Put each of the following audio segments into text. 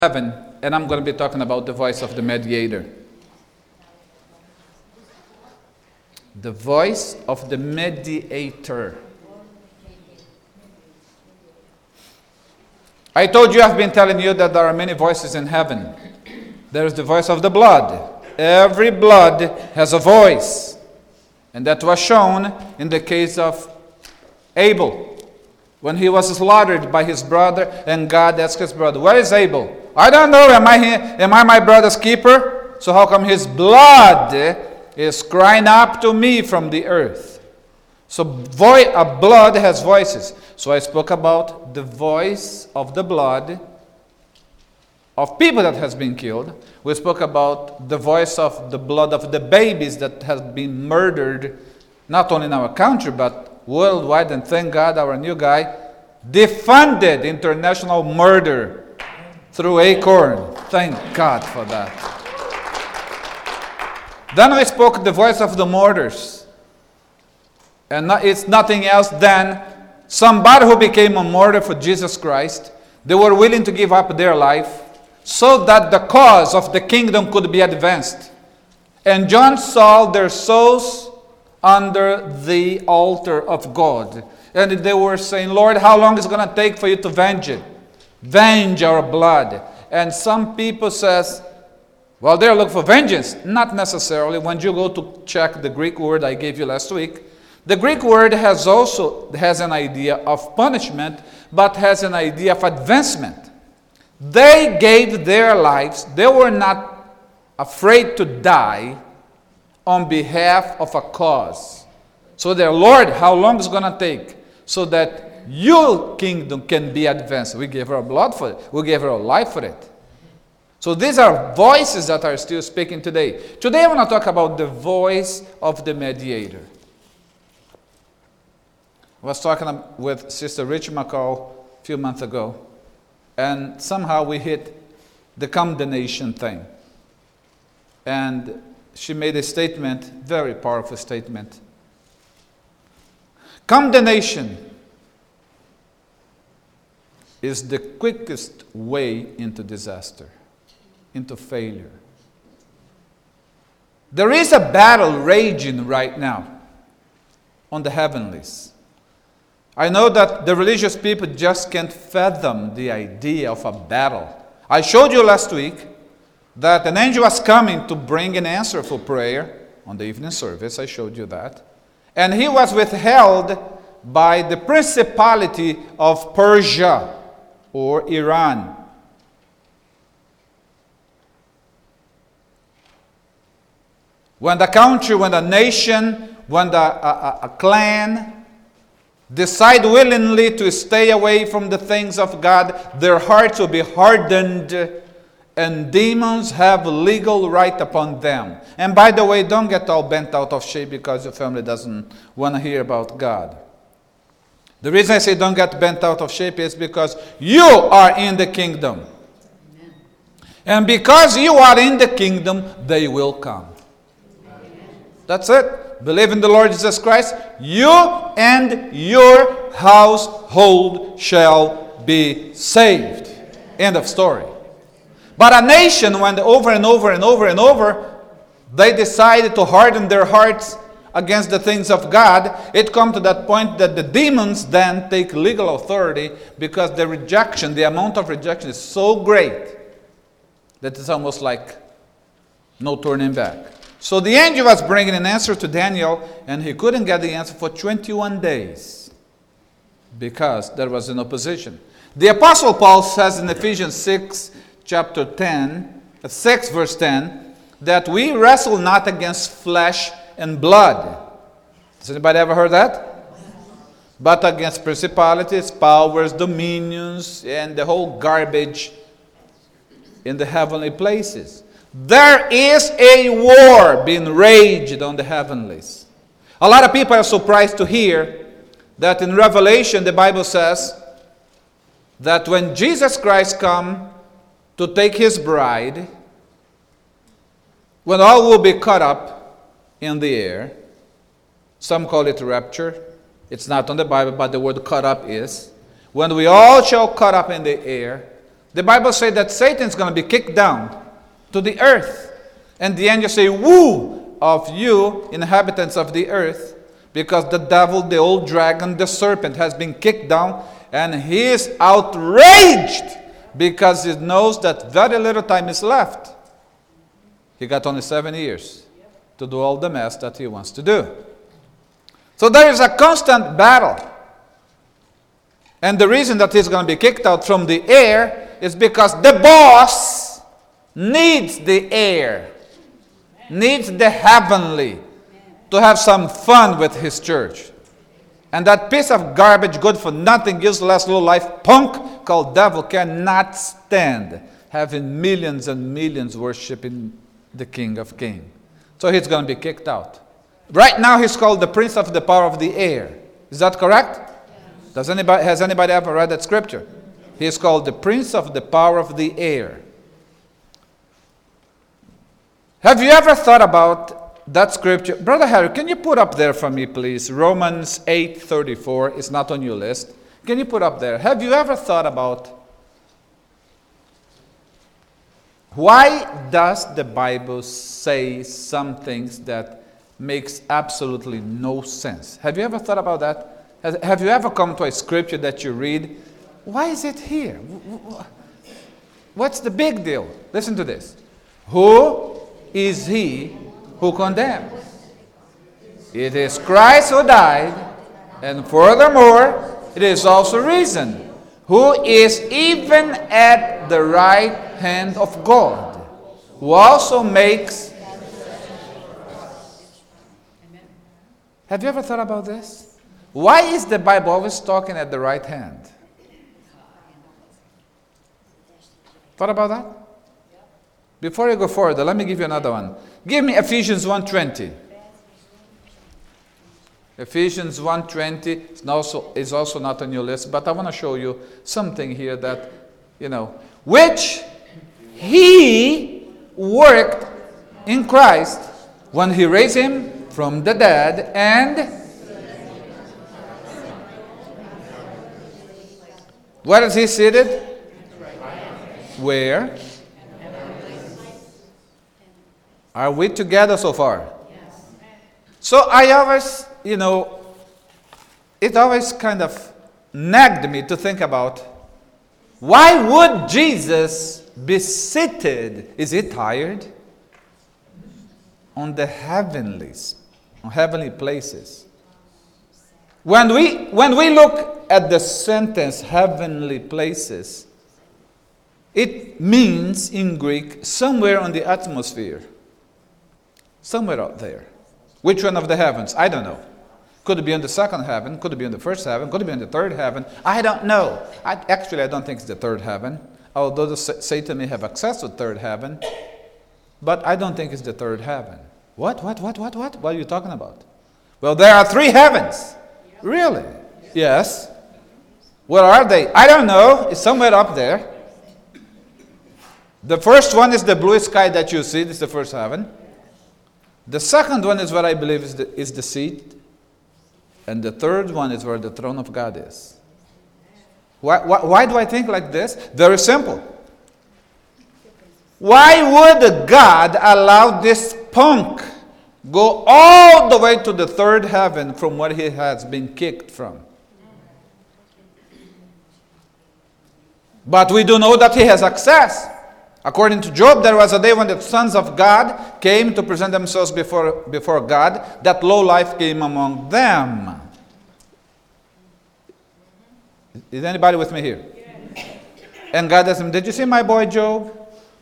7, and I'm going to be talking about the voice of the mediator. The voice of the mediator. I told you, I've been telling you that there are many voices in heaven. There is the voice of the blood. Every blood has a voice. And that was shown in the case of Abel. When he was slaughtered by his brother, and God asked his brother, "Where is Abel?" "I don't know. Am I my brother's keeper? So how come his blood is crying up to me from the earth?" So blood has voices. So I spoke about the voice of the blood of people that has been killed. We spoke about the voice of the blood of the babies that have been murdered, not only in our country, but worldwide. And thank God our new guy defunded international murder through Acorn. Thank God for that. Then we spoke the voice of the martyrs. And it's nothing else than somebody who became a martyr for Jesus Christ. They were willing to give up their life so that the cause of the kingdom could be advanced. And John saw their souls under the altar of God. And they were saying, "Lord, how long is it going to take for you to avenge it? Venge our blood." And some people says, well, they're looking for vengeance. Not necessarily. When you go to check the Greek word I gave you last week, the Greek word has an idea of punishment, but has an idea of advancement. They gave their lives. They were not afraid to die on behalf of a cause. So their Lord, how long is it going to take so that your kingdom can be advanced? We gave our blood for it. We gave our life for it. So these are voices that are still speaking today. Today I want to talk about the voice of the mediator. I was talking with Sister Rich McCall a few months ago, and somehow we hit the condemnation thing. And she made a statement, very powerful statement. Condemnation is the quickest way into disaster, into failure. There is a battle raging right now on the heavenlies. I know that the religious people just can't fathom the idea of a battle. I showed you last week that an angel was coming to bring an answer for prayer on the evening service. I showed you that. And he was withheld by the principality of Persia or Iran. When the country, when a nation, when a clan decide willingly to stay away from the things of God, their hearts will be hardened, and demons have legal right upon them. And by the way, don't get all bent out of shape because your family doesn't want to hear about God. The reason I say don't get bent out of shape is because you are in the kingdom. Amen. And because you are in the kingdom, they will come. Amen. That's it. Believe in the Lord Jesus Christ, you and your household shall be saved. End of story. But a nation, when over and over, they decided to harden their hearts against the things of God, it comes to that point that the demons then take legal authority because the rejection, the amount of rejection is so great that it's almost like no turning back. So the angel was bringing an answer to Daniel, and he couldn't get the answer for 21 days because there was an opposition. The Apostle Paul says in Ephesians 6, chapter 10, 6 verse 10, that we wrestle not against flesh and blood. Has anybody ever heard that? But against principalities, powers, dominions, and the whole garbage in the heavenly places. There is a war being raged on the heavenlies. A lot of people are surprised to hear that in Revelation the Bible says that when Jesus Christ comes to take his bride, when all will be caught up in the air, some call it rapture. It's not on the Bible, but the word caught up is. When we all shall caught up in the air, The Bible says that Satan's going to be kicked down to the earth. And the angels say, "Woe of you, inhabitants of the earth, because the devil, the old dragon, the serpent, has been kicked down, and he is outraged because he knows that very little time is left." He got only 7 years to do all the mess that he wants to do. So there is a constant battle. And the reason that he's going to be kicked out from the air is because the boss needs the air, needs the heavenly, to have some fun with his church. And that piece of garbage, good for nothing, useless, low life punk called devil cannot stand having millions and millions worshiping the King of Kings. So he's going to be kicked out. Right now he's called the prince of the power of the air. Is that correct? Yes. Has anybody ever read that scripture? He is called the prince of the power of the air. Have you ever thought about that scripture? Brother Harry, can you put up there for me, please? Romans 8:34 is not on your list. Can you put up there? Have you ever thought about why does the Bible say some things that makes absolutely no sense? Have you ever thought about that? Have you ever come to a scripture that you read? Why is it here? What's the big deal? Listen to this. Who is he who condemns? It is Christ who died, and furthermore, it is also risen, who is even at the right hand of God, who also makes... Have you ever thought about this? Why is the Bible always talking at the right hand? Thought about that? Before you go further, let me give you another one. Give me Ephesians 1:20. Ephesians 1:20 is also not on your list, but I want to show you something here that, which he worked in Christ when he raised him from the dead, and where is he seated? Where? Are we together so far? So I always, it always kind of nagged me to think about, why would Jesus be seated? Is he tired? On the heavenlies, on heavenly places. When we look at the sentence heavenly places, it means in Greek somewhere on the atmosphere. Somewhere out there. Which one of the heavens? I don't know. Could it be in the second heaven? Could it be in the first heaven? Could it be in the third heaven? I don't know. I don't think it's the third heaven. Although Satan may have access to the third heaven. But I don't think it's the third heaven. What? What are you talking about? Well, there are 3 heavens. Really? Yes. Where are they? I don't know. It's somewhere up there. The first one is the blue sky that you see. This is the first heaven. The second one is what I believe is the seat. And the third one is where the throne of God is. Why do I think like this? Very simple. Why would God allow this punk go all the way to the third heaven from where he has been kicked from? But we do know that he has access. According to Job, there was a day when the sons of God came to present themselves before God. That low life came among them. Is anybody with me here? Yeah. And God asked him, did you see my boy Job?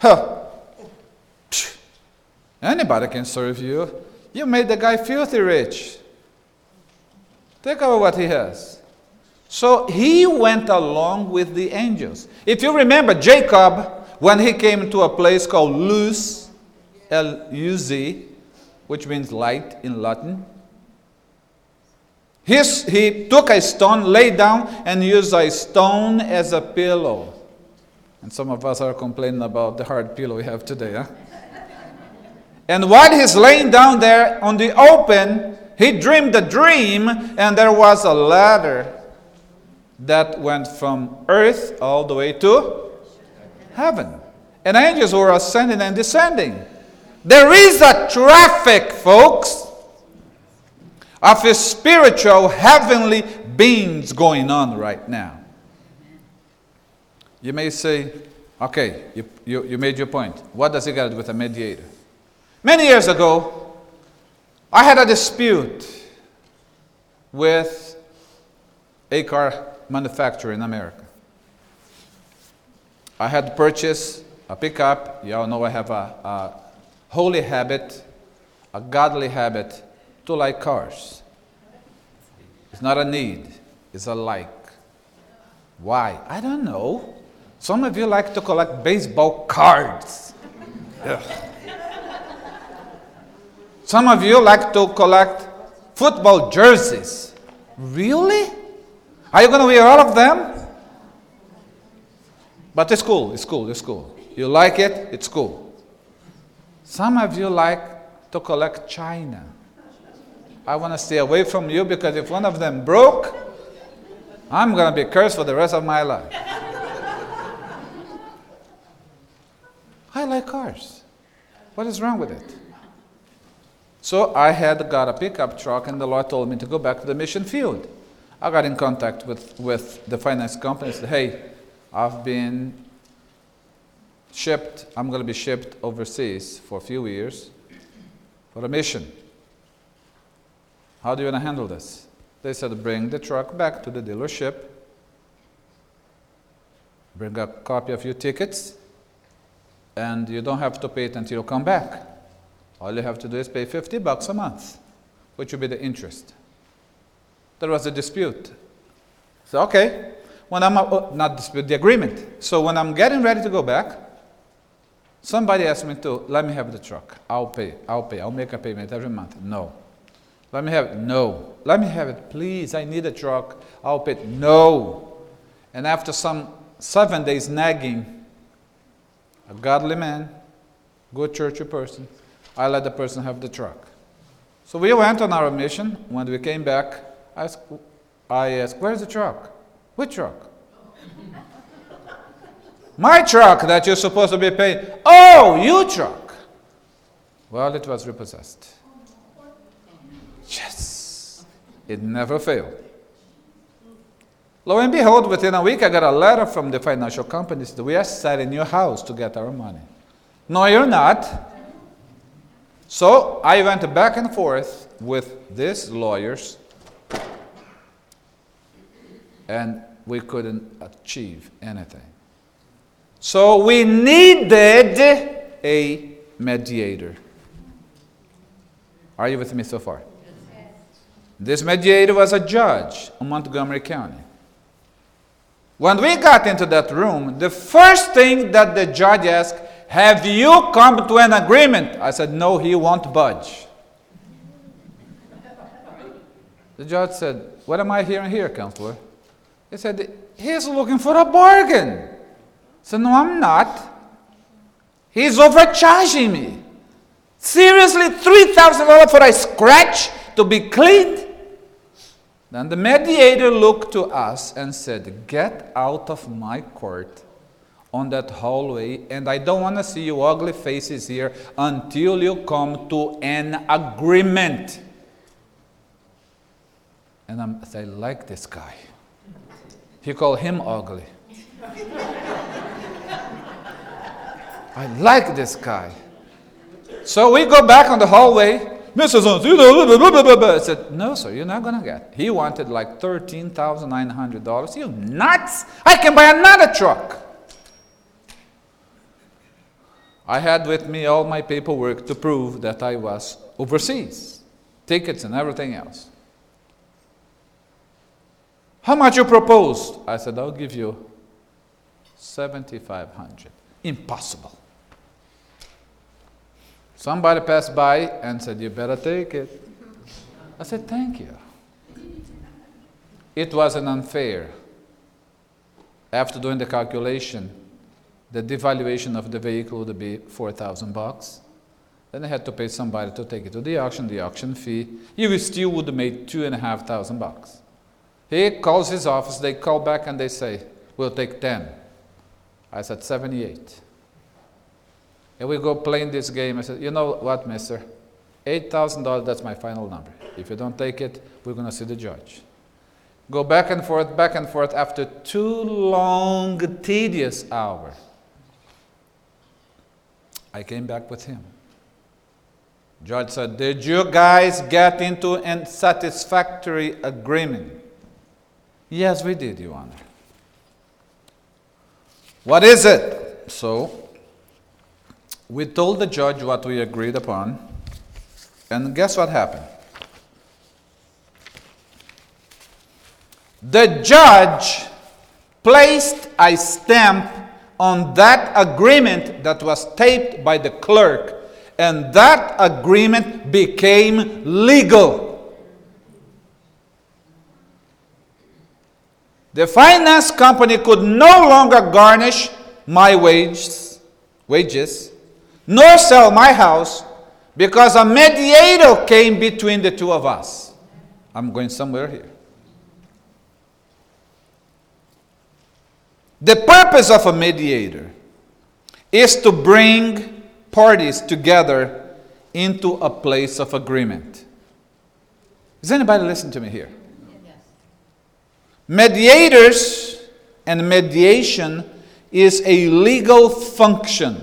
Anybody can serve you. You made the guy filthy rich. Take away what he has. So he went along with the angels. If you remember Jacob, when he came to a place called Luz, L-U-Z, which means light in Latin, he took a stone, lay down, and used a stone as a pillow. And some of us are complaining about the hard pillow we have today, huh? And while he's laying down there on the open, he dreamed a dream, and there was a ladder that went from earth all the way to heaven. And angels were ascending and descending. There is a traffic, folks, of spiritual heavenly beings going on right now. You may say, okay, you made your point. What does it got to do with a mediator? Many years ago, I had a dispute with a car manufacturer in America. I had purchased a pickup. You all know I have a holy habit, a godly habit to like cars. It's not a need, it's a like. Why? I don't know. Some of you like to collect baseball cards. Some of you like to collect football jerseys. Really? Are you going to wear all of them? But it's cool, it's cool, it's cool. You like it, it's cool. Some of you like to collect china. I want to stay away from you because if one of them broke, I'm going to be cursed for the rest of my life. I like cars. What is wrong with it? So I had got a pickup truck and the Lord told me to go back to the mission field. I got in contact with the finance company and said, hey, I've been shipped, I'm going to be shipped overseas for a few years for a mission. How do you want to handle this? They said, bring the truck back to the dealership, bring a copy of your tickets, and you don't have to pay it until you come back. All you have to do is pay $50 a month, which will be the interest. There was a dispute. So, okay, when I'm, not dispute, the agreement. So when I'm getting ready to go back, somebody asked me to, let me have the truck. I'll pay, I'll make a payment every month. No. Let me have it. No. Let me have it, please. I need a truck. I'll pay it. No. And after some 7 days nagging, a godly man, good churchy person, I let the person have the truck. So we went on our mission. When we came back, I asked, where's the truck? Which truck? My truck that you're supposed to be paying. Oh, your truck. Well, it was repossessed. Yes, it never failed. Lo and behold, within a week, I got a letter from the financial companies that we are selling your house to get our money. No, you're not. So I went back and forth with these lawyers, and we couldn't achieve anything. So we needed a mediator. Are you with me so far? This mediator was a judge in Montgomery County. When we got into that room, the first thing that the judge asked, have you come to an agreement? I said, no, he won't budge. The judge said, what am I hearing here, counselor? He said, he's looking for a bargain. I said, no, I'm not. He's overcharging me. Seriously, $3,000 for a scratch to be cleaned? Then the mediator looked to us and said, get out of my court on that hallway, and I don't want to see your ugly faces here until you come to an agreement. And I like this guy. He called him ugly. I like this guy. So we go back on the hallway. Mrs. I said, no, sir, you're not going to get. He wanted like $13,900. You nuts? I can buy another truck. I had with me all my paperwork to prove that I was overseas. Tickets and everything else. How much you proposed? I said, I'll give you $7,500. Impossible. Somebody passed by and said, you better take it. I said, thank you. It wasn't unfair. After doing the calculation, the devaluation of the vehicle would be $4,000. Then I had to pay somebody to take it to the auction fee. You still would have made $2,500. He calls his office, they call back and they say, we'll take 10. I said, 78. And we go playing this game. I said, you know what, mister? $8,000, that's my final number. If you don't take it, we're going to see the judge. Go back and forth, after 2 long, tedious hours. I came back with him. Judge said, did you guys get into a satisfactory agreement? Yes, we did, Your Honor. What is it? So, we told the judge what we agreed upon, and guess what happened? The judge placed a stamp on that agreement that was taped by the clerk, and that agreement became legal. The finance company could no longer garnish my wages, nor sell my house, because a mediator came between the two of us. I'm going somewhere here. The purpose of a mediator is to bring parties together into a place of agreement. Is anybody listening to me here? Yes. Mediators and mediation is a legal function.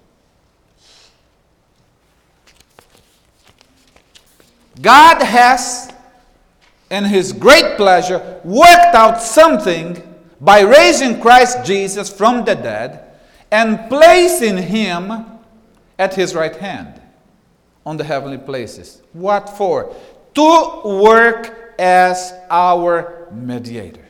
God has, in His great pleasure, worked out something by raising Christ Jesus from the dead and placing Him at His right hand on the heavenly places. What for? To work as our mediator.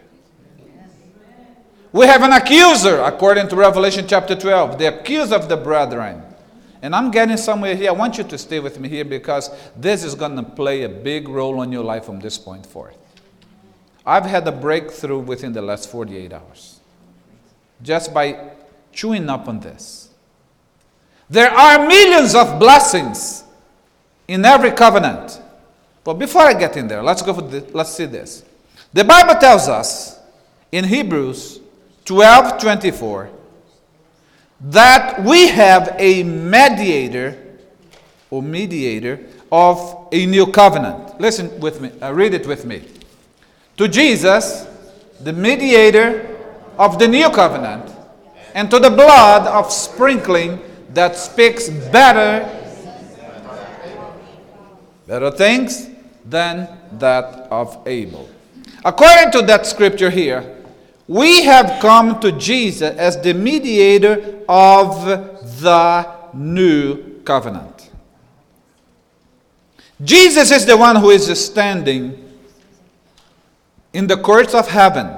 We have an accuser, according to Revelation chapter 12, the accuser of the brethren. And I'm getting somewhere here. I want you to stay with me here because this is going to play a big role in your life from this point forth. I've had a breakthrough within the last 48 hours. Just by chewing up on this. There are millions of blessings in every covenant. But before I get in there, let's see this. The Bible tells us in Hebrews 12:24 that we have a mediator of a new covenant. Listen with me. Read it with me. To Jesus, the mediator of the new covenant, and to the blood of sprinkling that speaks better things than that of Abel. According to that scripture here, we have come to Jesus as the mediator of the new covenant. Jesus is the one who is standing in the courts of heaven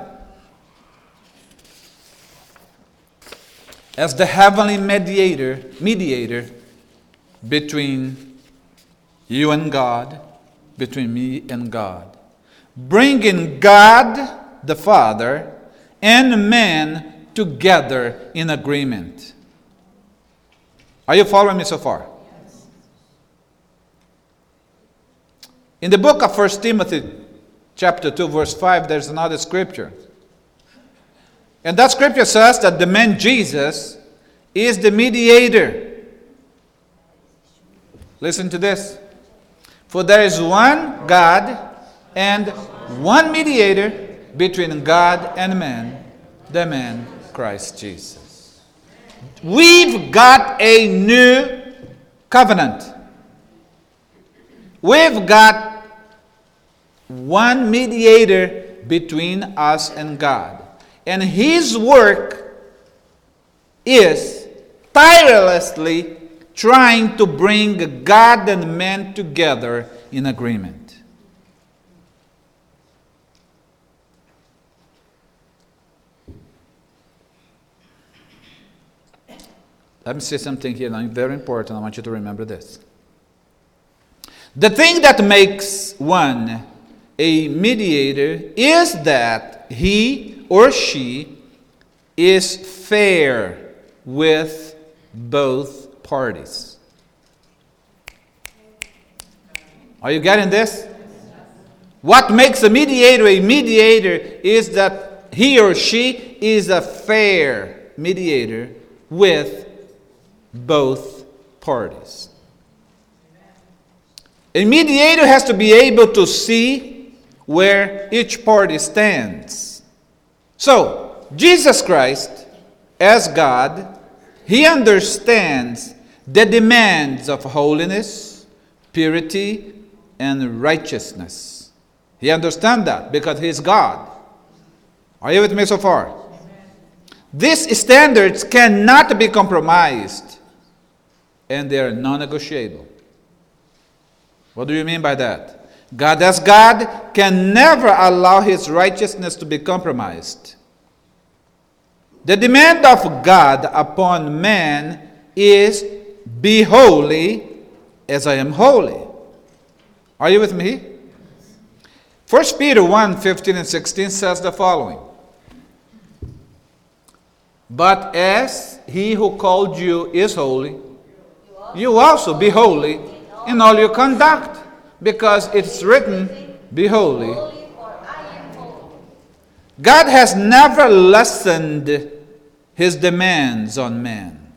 as the heavenly mediator between you and God, between me and God, bringing God the Father and man together in agreement. Are you following me so far? Yes. In the book of 1 Timothy chapter 2 verse 5, there's another scripture. And that scripture says that the man Jesus is the mediator. Listen to this. For there is one God and one mediator between God and man, the man Christ Jesus. We've got a new covenant. We've got one mediator between us and God. And His work is tirelessly trying to bring God and man together in agreement. Let me say something here now, very important. I want you to remember this. The thing that makes one a mediator is that he or she is fair with both parties. Are you getting this? What makes a mediator is that he or she is a fair mediator with both parties. A mediator has to be able to see where each party stands. So, Jesus Christ, as God, he understands the demands of holiness, purity, and righteousness. He understands that because he is God. Are you with me so far? These standards cannot be compromised, and they are non-negotiable. What do you mean by that? God as God can never allow his righteousness to be compromised. The demand of God upon man is, be holy as I am holy. Are you with me? 1 Peter 1:15 and 16 says the following. But as he who called you is holy, you also be holy in all your conduct, because it's written, be holy. God has never lessened his demands on man.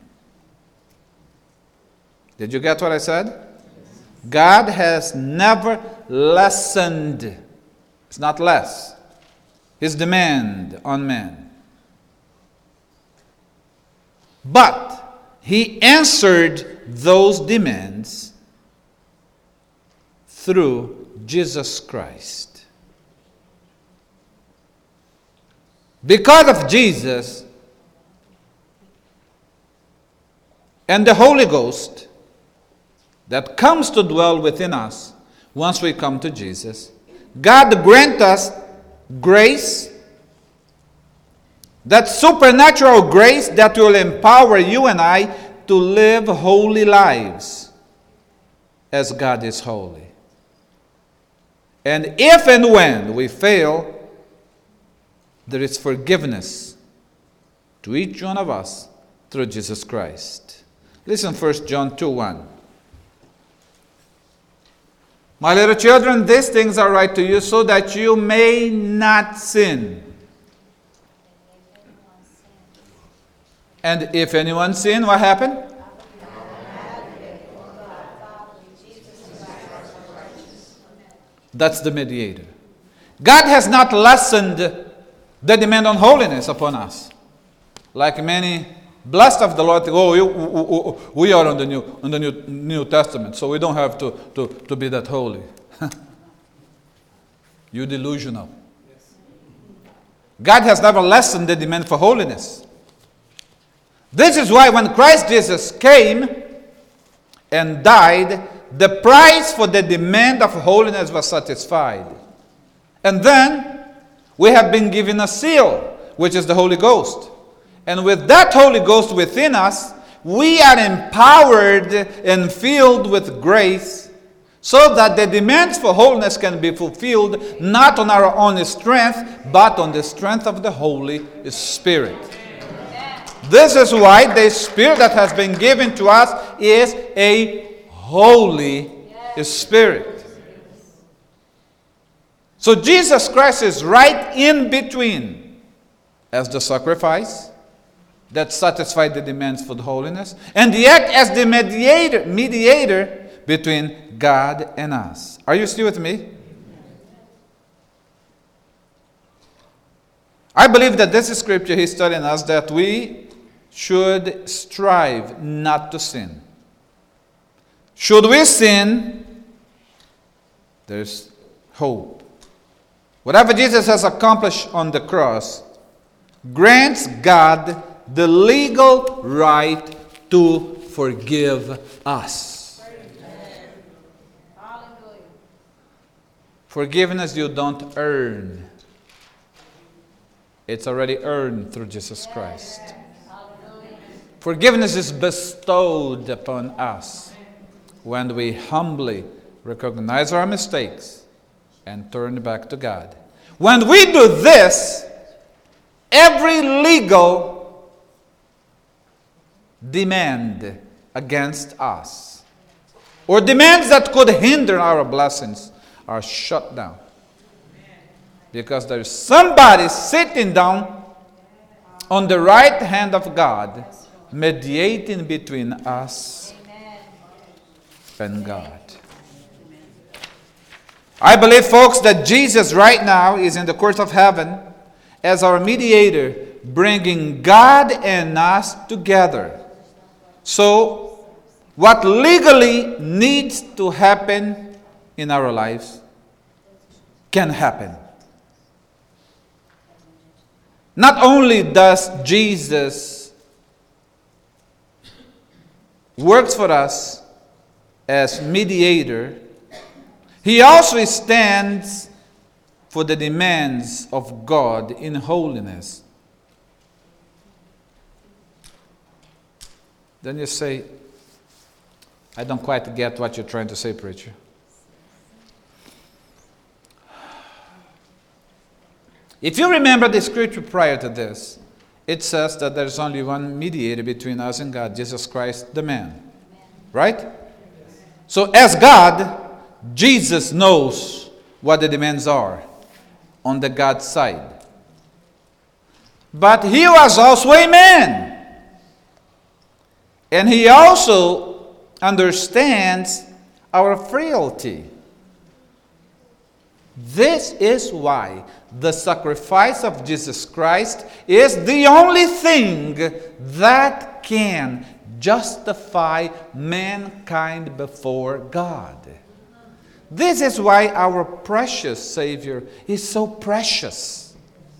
Did you get what I said? God has never lessened, it's not less, his demand on man. But he answered those demands through Jesus Christ. Because of Jesus and the Holy Ghost that comes to dwell within us once we come to Jesus, God grant us grace, that supernatural grace that will empower you and I to live holy lives as God is holy. And if and when we fail, there is forgiveness to each one of us through Jesus Christ. Listen, 1 John 2:1. My little children, these things are right to you so that you may not sin. And if anyone sin, what happened? That's the mediator. God has not lessened the demand on holiness upon us. Like many blessed of the Lord, we are on the New Testament, so we don't have to be that holy. You're delusional. God has never lessened the demand for holiness. This is why when Christ Jesus came and died, the price for the demand of holiness was satisfied. And then we have been given a seal, which is the Holy Ghost. And with that Holy Ghost within us, we are empowered and filled with grace so that the demands for holiness can be fulfilled not on our own strength, but on the strength of the Holy Spirit. This is why the Spirit that has been given to us is a Holy Spirit. So Jesus Christ is right in between as the sacrifice that satisfied the demands for the holiness, and yet as the mediator between God and us. Are you still with me? I believe that this scripture is telling us that we should strive not to sin. Should we sin, there's hope. Whatever Jesus has accomplished on the cross grants God the legal right to forgive us. Forgiveness you don't earn. It's already earned through Jesus Christ. Forgiveness is bestowed upon us when we humbly recognize our mistakes and turn back to God. When we do this, every legal demand against us, or demands that could hinder our blessings, are shut down. Because there is somebody sitting down on the right hand of God, mediating between us and God. I believe, folks, that Jesus right now is in the court of heaven as our mediator, bringing God and us together. So, what legally needs to happen in our lives can happen. Not only does Jesus works for us as mediator, he also stands for the demands of God in holiness. Then you say, I don't quite get what you're trying to say, preacher. If you remember the scripture prior to this, it says that there's only one mediator between us and God, Jesus Christ, the man. Right? So as God, Jesus knows what the demands are on the God side. But he was also a man. And he also understands our frailty. This is why the sacrifice of Jesus Christ is the only thing that can justify mankind before God. This is why our precious Savior is so precious.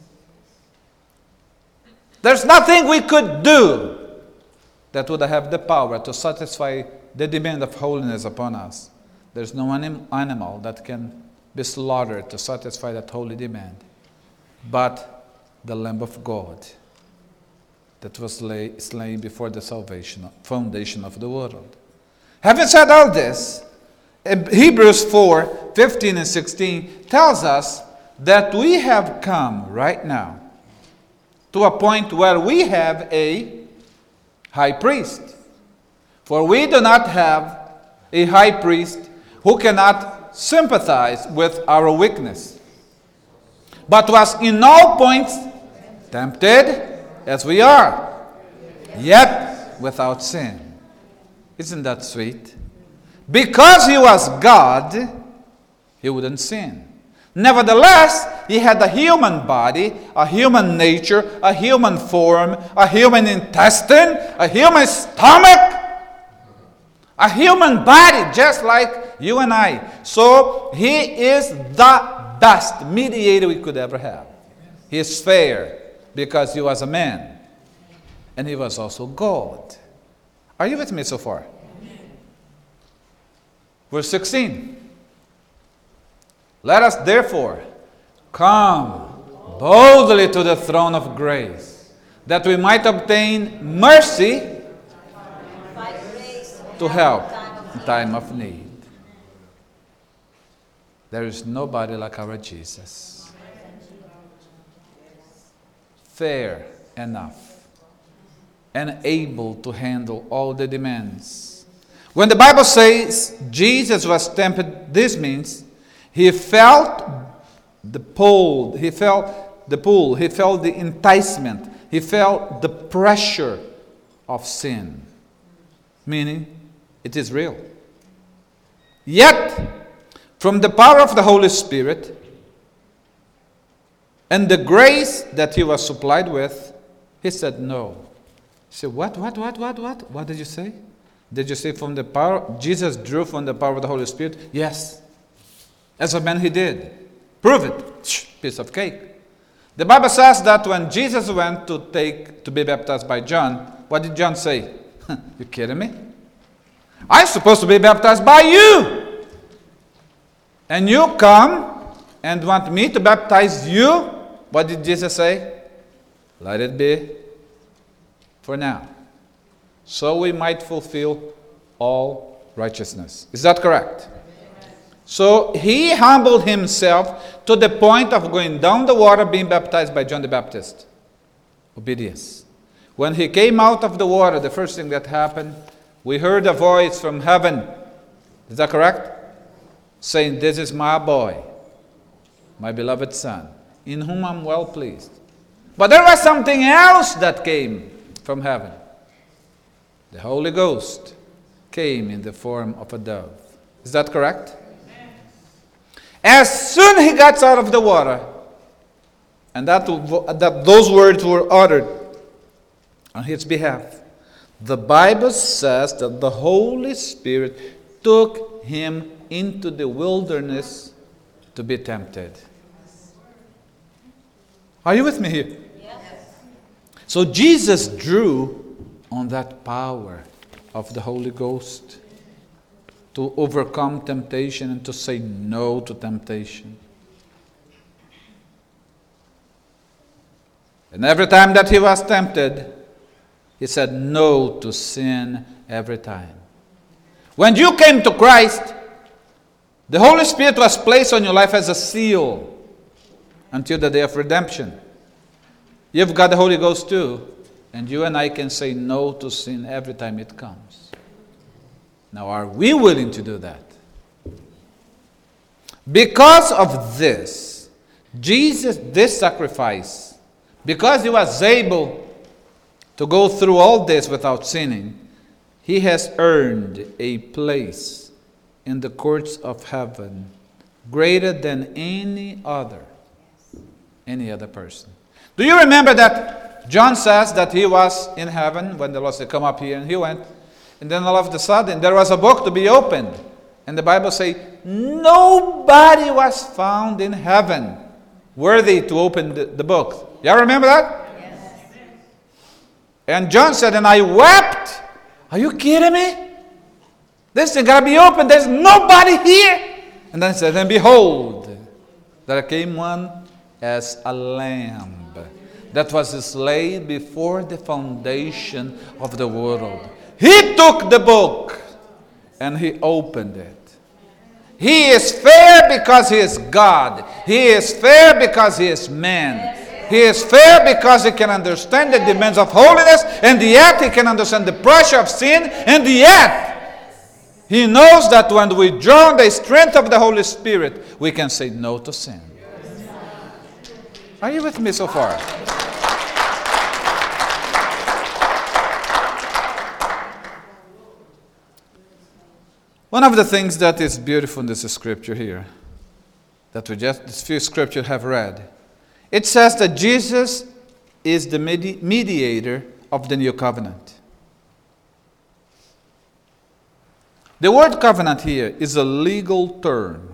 There's nothing we could do that would have the power to satisfy the demand of holiness upon us. There's no animal that can be slaughtered to satisfy that holy demand, but the Lamb of God that was slain before the foundation of the world. Having said all this, Hebrews 4:15 and 16 tells us that we have come right now to a point where we have a high priest. For we do not have a high priest who cannot sympathize with our weakness, but was in all points tempted as we are, yet without sin. Isn't that sweet? Because he was God, he wouldn't sin. Nevertheless, he had a human body, a human nature, a human form, a human intestine, a human stomach, a human body just like you and I. So he is the best mediator we could ever have. He is fair because he was a man and he was also God. Are you with me so far? Verse 16. Let us therefore come boldly to the throne of grace, that we might obtain mercy to help in time of need. There is nobody like our Jesus. Fair enough and able to handle all the demands. When the Bible says Jesus was tempted, this means he felt the pull, he felt the enticement, he felt the pressure of sin. Meaning, it is real. Yet, from the power of the Holy Spirit and the grace that he was supplied with, he said no. He said, what? What did you say? Did you say from the power? Jesus drew from the power of the Holy Spirit? Yes. As a man he did. Prove it. Piece of cake. The Bible says that when Jesus went to be baptized by John, what did John say? You kidding me? I'm supposed to be baptized by you. And you come and want me to baptize you? What did Jesus say? Let it be for now, so we might fulfill all righteousness. Is that correct? So he humbled himself to the point of going down the water, being baptized by John the Baptist. Obedience. When he came out of the water, the first thing that happened, we heard a voice from heaven. Is that correct? Saying, "This is my boy, my beloved son, in whom I'm well pleased." But there was something else that came from heaven. The Holy Ghost came in the form of a dove. Is that correct? As soon he got out of the water, and that those words were uttered on his behalf, the Bible says that the Holy Spirit took him into the wilderness to be tempted. Are you with me here? Yes. So Jesus drew on that power of the Holy Ghost to overcome temptation and to say no to temptation. And every time that he was tempted, he said no to sin every time. When you came to Christ, the Holy Spirit was placed on your life as a seal until the day of redemption. You've got the Holy Ghost too, and you and I can say no to sin every time it comes. Now, are we willing to do that? Because of this, Jesus, this sacrifice, because he was able to go through all this without sinning, he has earned a place in the courts of heaven greater than any other person. Do you remember that John says that he was in heaven when the Lord said, come up here, and he went. And then all of a sudden, there was a book to be opened. And the Bible says, nobody was found in heaven worthy to open the book. Y'all remember that? Yes. And John said, and I wept. Are you kidding me? This thing got to be open. There's nobody here. And then he said, and behold, there came one as a lamb that was slain before the foundation of the world. He took the book and he opened it. He is fair because he is God. He is fair because he is man. He is fair because he can understand the demands of holiness, and yet he can understand the pressure of sin, and yet he knows that when we draw on the strength of the Holy Spirit, we can say no to sin. Are you with me so far? One of the things that is beautiful in this scripture here, that we just, this few scriptures have read, it says that Jesus is the mediator of the new covenant. The word covenant here is a legal term.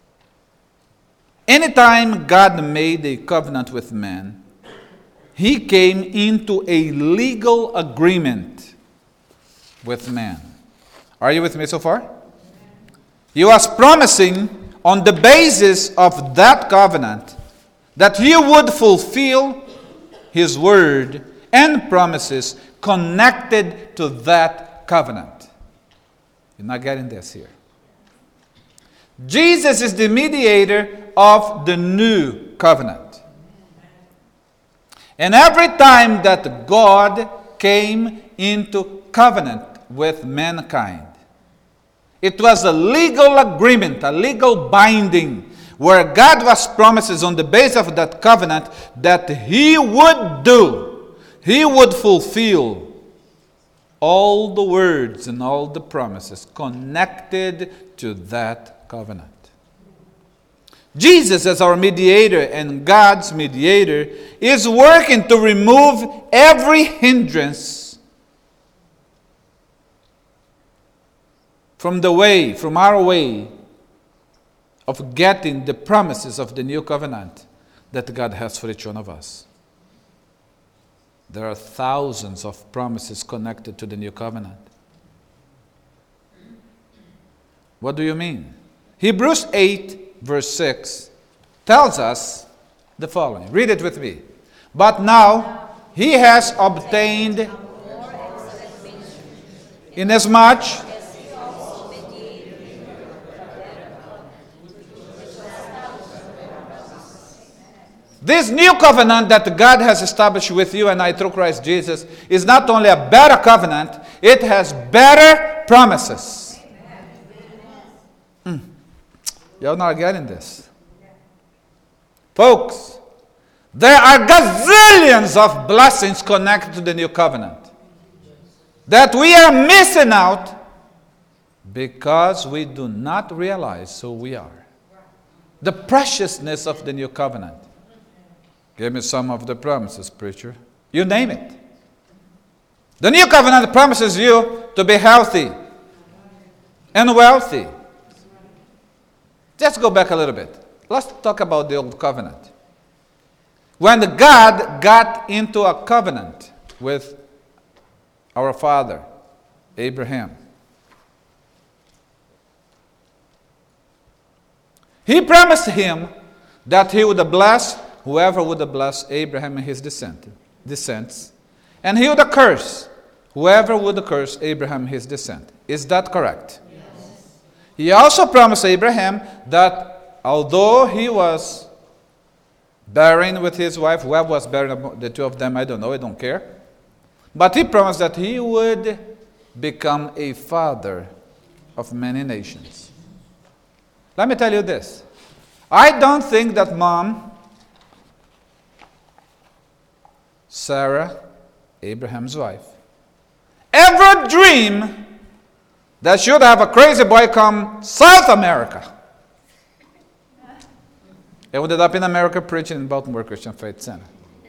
Anytime God made a covenant with man, he came into a legal agreement with man. Are you with me so far? He was promising on the basis of that covenant that he would fulfill his word and promises connected to that covenant. You're not getting this here. Jesus is the mediator of the new covenant. And every time that God came into covenant with mankind, it was a legal agreement, a legal binding, where God was promises on the basis of that covenant that he would do, he would fulfill all the words and all the promises connected to that covenant. Jesus, as our mediator and God's mediator, is working to remove every hindrance from our way of getting the promises of the new covenant that God has for each one of us. There are thousands of promises connected to the new covenant. What do you mean? Hebrews 8, verse 6 tells us the following. Read it with me. But now he has obtained, inasmuch this new covenant that God has established with you and I through Christ Jesus is not only a better covenant, it has better promises. Y'all not getting this. Folks, There are gazillions of blessings connected to the new covenant that we are missing out because we do not realize who we are. The preciousness of the new covenant. Give me some of the promises, preacher. You name it. The new covenant promises you to be healthy and wealthy. Let's go back a little bit. Let's talk about the old covenant. When God got into a covenant with our father, Abraham, he promised him that he would bless whoever would bless Abraham and his descendants, and he would curse whoever would curse Abraham and his descent. Is that correct? Yes. He also promised Abraham that although he was bearing with his wife, whoever was bearing the two of them, I don't know, I don't care. But he promised that he would become a father of many nations. Let me tell you this. I don't think that Mom, Sarah, Abraham's wife, ever dreamed that she would have a crazy boy come South America. He ended up in America preaching in Baltimore Christian Faith Center.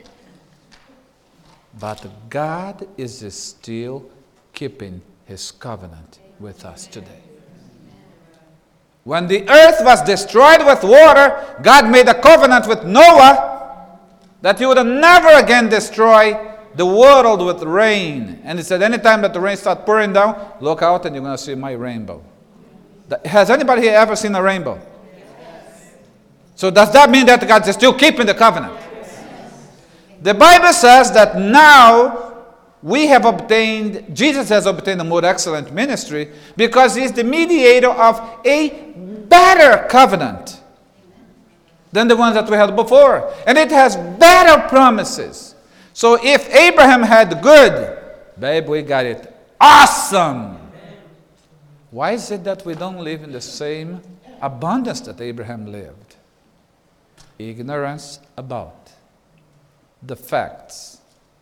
But God is still keeping his covenant with us today. When the earth was destroyed with water, God made a covenant with Noah that he would never again destroy the world with rain. And he said, anytime that the rain starts pouring down, look out and you're going to see my rainbow. Has anybody here ever seen a rainbow? So does that mean that God is still keeping the covenant? The Bible says that now we have obtained, Jesus has obtained a more excellent ministry because he's the mediator of a better covenant than the ones that we had before. And it has better promises. So if Abraham had good, babe, we got it. Awesome! Why is it that we don't live in the same abundance that Abraham lived? Ignorance about the facts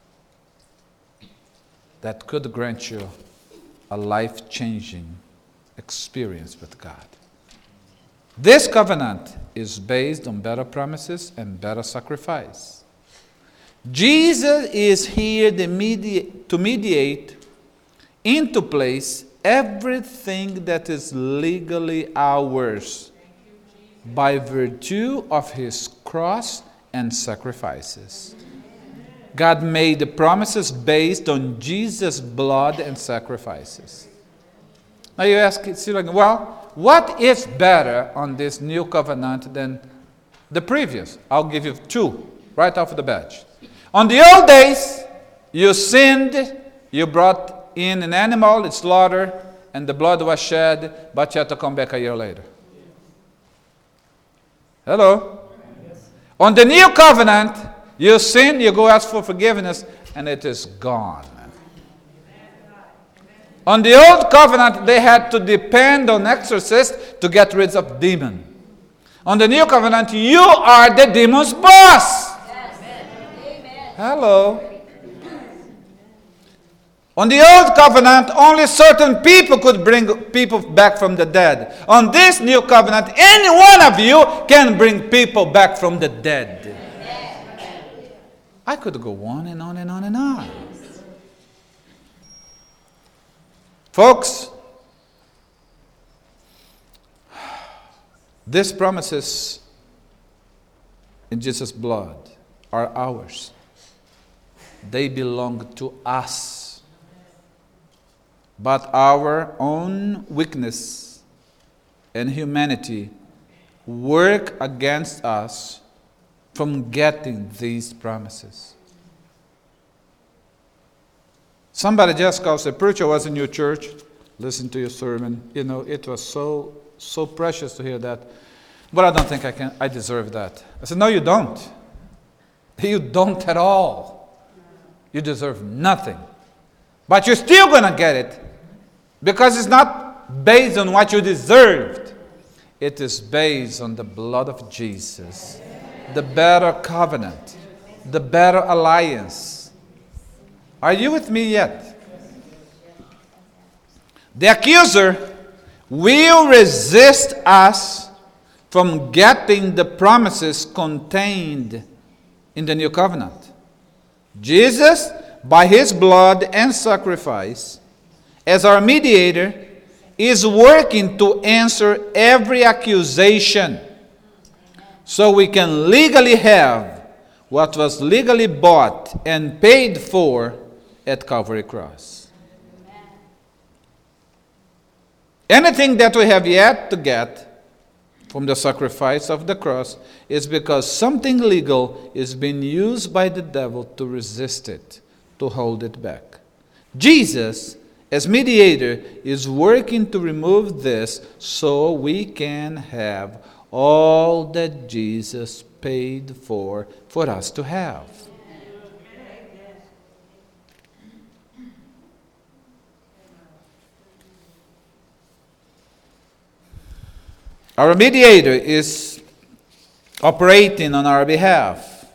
that could grant you a life-changing experience with God. This covenant is based on better promises and better sacrifice. Jesus is here to mediate into place everything that is legally ours by virtue of his cross and sacrifices. God made the promises based on Jesus' blood and sacrifices. Now you ask, well, what is better on this new covenant than the previous? I'll give you two right off the bat. On the old days, you sinned, you brought in an animal, it's slaughtered, and the blood was shed, but you had to come back a year later. Hello? On the new covenant, you sin, you go ask for forgiveness, and it is gone. On the old covenant, they had to depend on exorcists to get rid of demons. On the new covenant, you are the demon's boss. Yes. Hello. On the old covenant, only certain people could bring people back from the dead. On this new covenant, any one of you can bring people back from the dead. I could go on and on and on and on. Folks, these promises in Jesus' blood are ours. They belong to us. But our own weakness and humanity work against us from getting these promises. Somebody just called, said, preacher, I was in your church, listened to your sermon. You know, it was so precious to hear that. But I don't think I deserve that. I said, no, you don't. You don't at all. You deserve nothing. But you're still going to get it. Because it's not based on what you deserved. It is based on the blood of Jesus. The better covenant. the better alliance. Are you with me yet? The accuser will resist us from getting the promises contained in the new covenant. Jesus, by his blood and sacrifice, as our mediator, is working to answer every accusation so we can legally have what was legally bought and paid for at Calvary Cross. Anything that we have yet to get from the sacrifice of the cross is because something legal is being used by the devil to resist it, to hold it back. Jesus, as mediator, is working to remove this so we can have all that Jesus paid for us to have. Our mediator is operating on our behalf.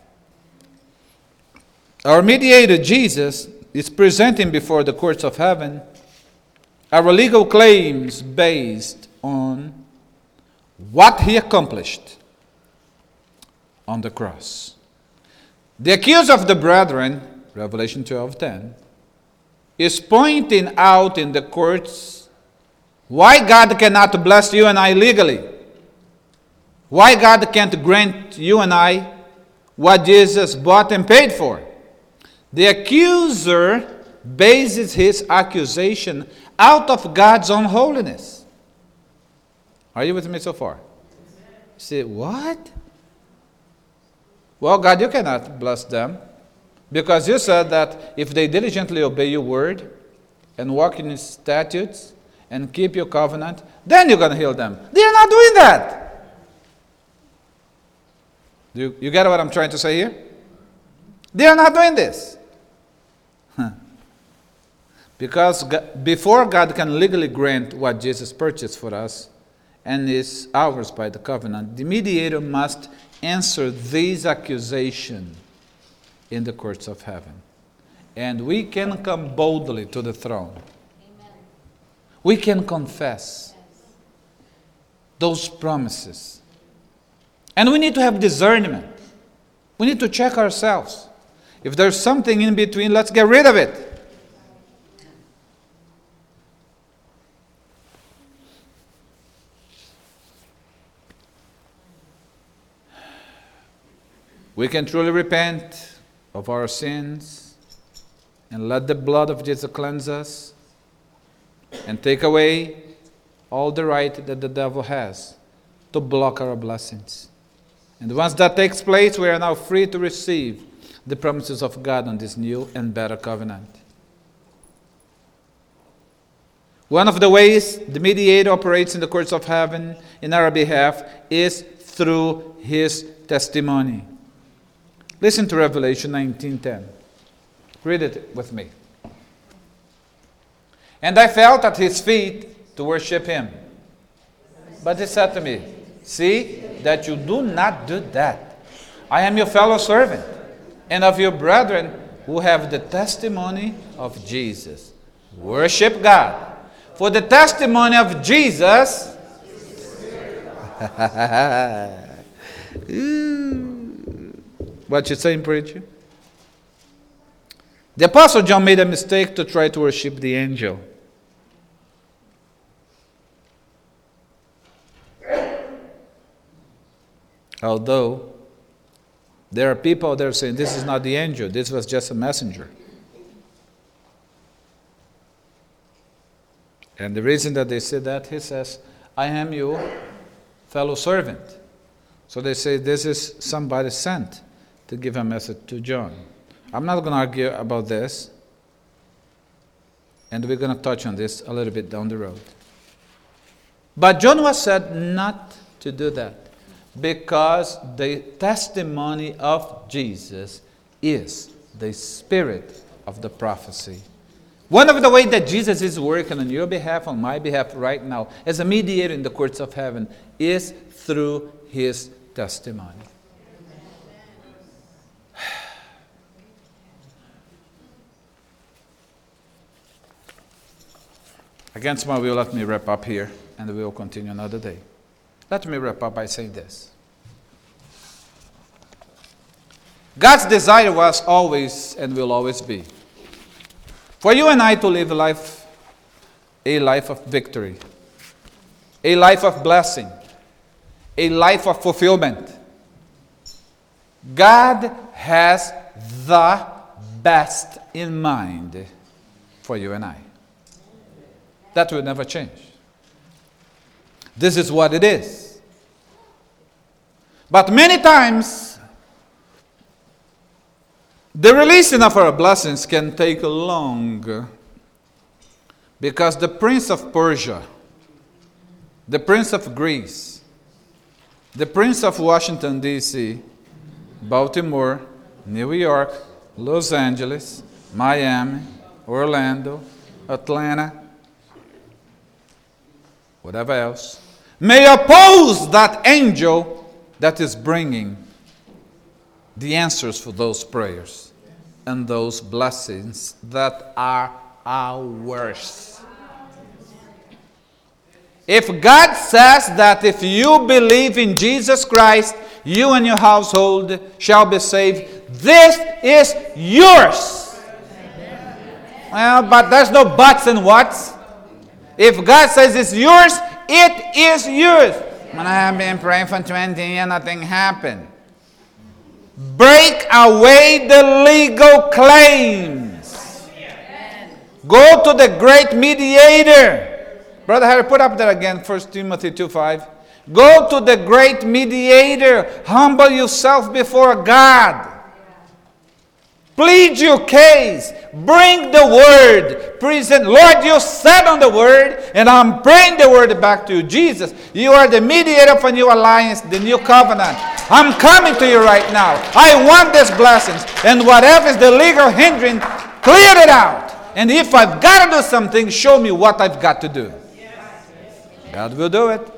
Our mediator, Jesus, is presenting before the courts of heaven our legal claims based on what he accomplished on the cross. The accuser of the brethren, Revelation 12:10, is pointing out in the courts why God cannot bless you and I legally. Why God can't grant you and I what Jesus bought and paid for. The accuser bases his accusation out of God's own holiness. Are you with me so far? You say, what? Well, God, you cannot bless them because you said that if they diligently obey your word and walk in his statutes and keep your covenant, then you're going to heal them. They are not doing that. You get what I'm trying to say here? They are not doing this. Because before God can legally grant what Jesus purchased for us and is ours by the covenant, the mediator must answer these accusations in the courts of heaven. And we can come boldly to the throne. Amen. We can confess those promises. And we need to have discernment. We need to check ourselves. If there's something in between, let's get rid of it. We can truly repent of our sins and let the blood of Jesus cleanse us and take away all the right that the devil has to block our blessings. And once that takes place, we are now free to receive the promises of God on this new and better covenant. One of the ways the mediator operates in the courts of heaven in our behalf is through his testimony. Listen to Revelation 19:10. Read it with me. And I fell at his feet to worship him. But he said to me, see that you do not do that. I am your fellow servant and of your brethren who have the testimony of Jesus. Worship God. For the testimony of Jesus what you saying, preacher? The Apostle John made a mistake to try to worship the angel. Although there are people out there saying this is not the angel, this was just a messenger. And the reason that they say that, he says, I am your fellow servant. So they say this is somebody sent to give a message to John. I'm not going to argue about this. And we're going to touch on this a little bit down the road. But John was said not to do that because the testimony of Jesus is the spirit of the prophecy. One of the ways that Jesus is working on your behalf, on my behalf right now, as a mediator in the courts of heaven, is through his testimony. Against my will, let me wrap up here, and we will continue another day. Let me wrap up by saying this. God's desire was always and will always be for you and I to live a life of victory, a life of blessing, a life of fulfillment. God has the best in mind for you and I. That will never change. This is what it is. But many times, the releasing of our blessings can take long, because the prince of Persia, the prince of Greece, the prince of Washington, D.C., Baltimore, New York, Los Angeles, Miami, Orlando, Atlanta, whatever else, may oppose that angel that is bringing the answers for those prayers and those blessings that are ours. If God says that if you believe in Jesus Christ, you and your household shall be saved, this is yours. Well, but there's no buts and whats. If God says it's yours, it is yours. When I have been praying for 20 years, nothing happened. Break away the legal claims. Go to the great mediator. Brother Harry, put up there again, 1 Timothy 2:5. Go to the great mediator. Humble yourself before God. Plead your case. Bring the word. Present, Lord, you said on the word, and I'm bringing the word back to you. Jesus, you are the mediator for new alliance, the new covenant. I'm coming to you right now. I want these blessings. And whatever is the legal hindrance, clear it out. And if I've got to do something, show me what I've got to do. God will do it.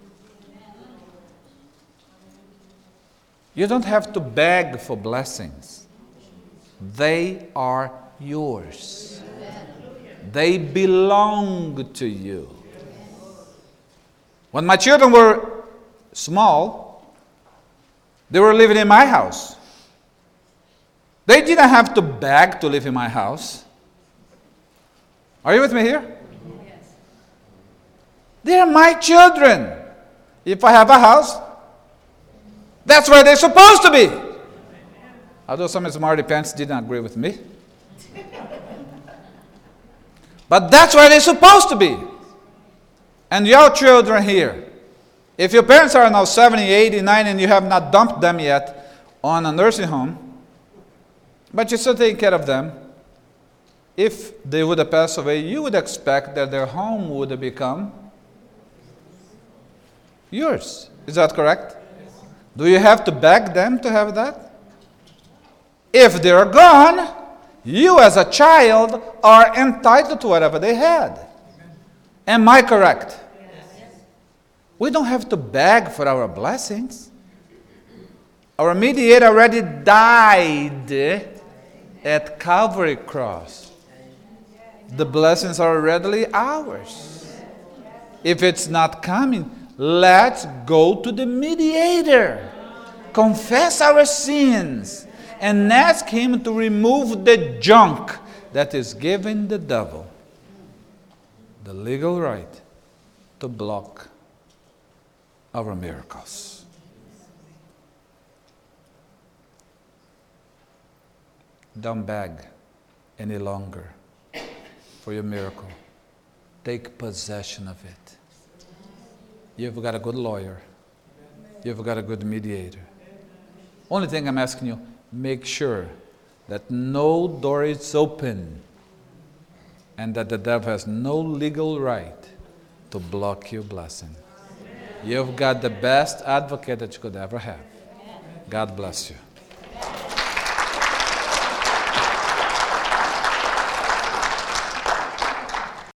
You don't have to beg for blessings. They are yours. They belong to you. When my children were small, they were living in my house. They didn't have to beg to live in my house. Are you with me here? Yes. They are my children. If I have a house, that's where they're supposed to be. Although some smarty pants didn't agree with me. But that's where they're supposed to be. And your children here, if your parents are now 70, 80, 90, and you have not dumped them yet on a nursing home, but you're still taking care of them, if they would have passed away, you would expect that their home would have become yours. Is that correct? Do you have to beg them to have that? If they're gone, you as a child are entitled to whatever they had. Am I correct? We don't have to beg for our blessings. Our mediator already died at Calvary Cross. The blessings are readily ours. If it's not coming, let's go to the mediator. Confess our sins and ask him to remove the junk that is giving the devil the legal right to block our miracles. Don't beg any longer for your miracle. Take possession of it. You've got a good lawyer. You've got a good mediator. Only thing I'm asking you, make sure that no door is open and that the devil has no legal right to block your blessing. You've got the best advocate that you could ever have. God bless you.